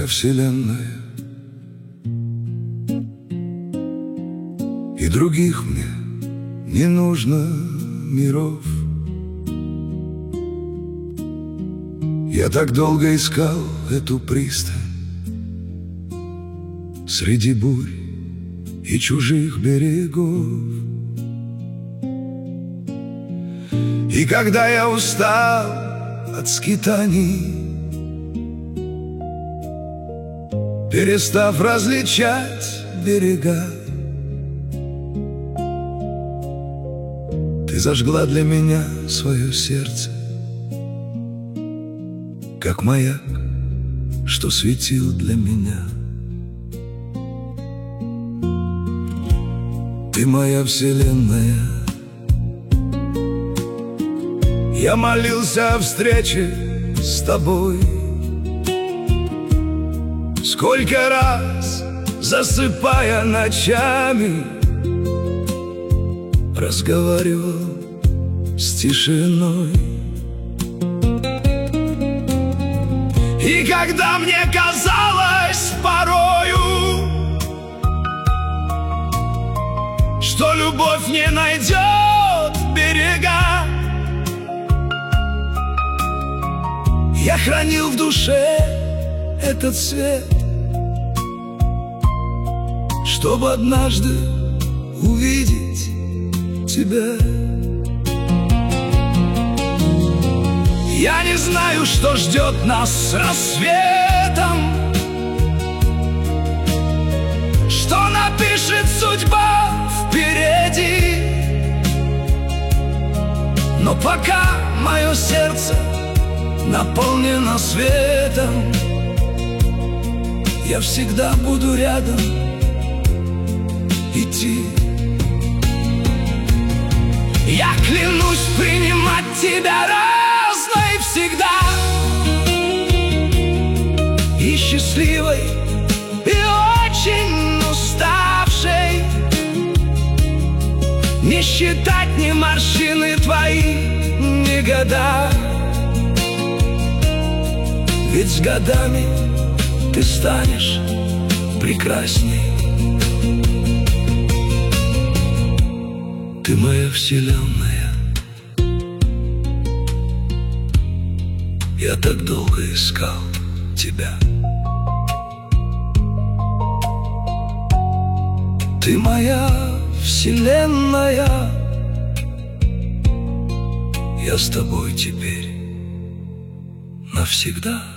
моя вселенная, и других мне не нужно миров. Я так долго искал эту пристань среди бурь и чужих берегов. И когда я устал от скитаний, перестав различать берега, ты зажгла для меня свое сердце, как маяк, что светил для меня. Ты моя вселенная. Я молился о встрече с тобой, сколько раз, засыпая ночами, разговаривал с тишиной. И когда мне казалось порою, что любовь не найдет берега, я хранил в душе этот свет, чтобы однажды увидеть тебя. Я не знаю, что ждет нас с рассветом, что напишет судьба впереди, но пока мое сердце наполнено светом, я всегда буду рядом идти. Я клянусь принимать тебя разной всегда, и счастливой, и очень уставшей, не считать ни морщины твои, ни года. Ведь с годами ты станешь прекрасней. Ты моя вселенная. Я так долго искал тебя. Ты моя вселенная. Я с тобой теперь навсегда.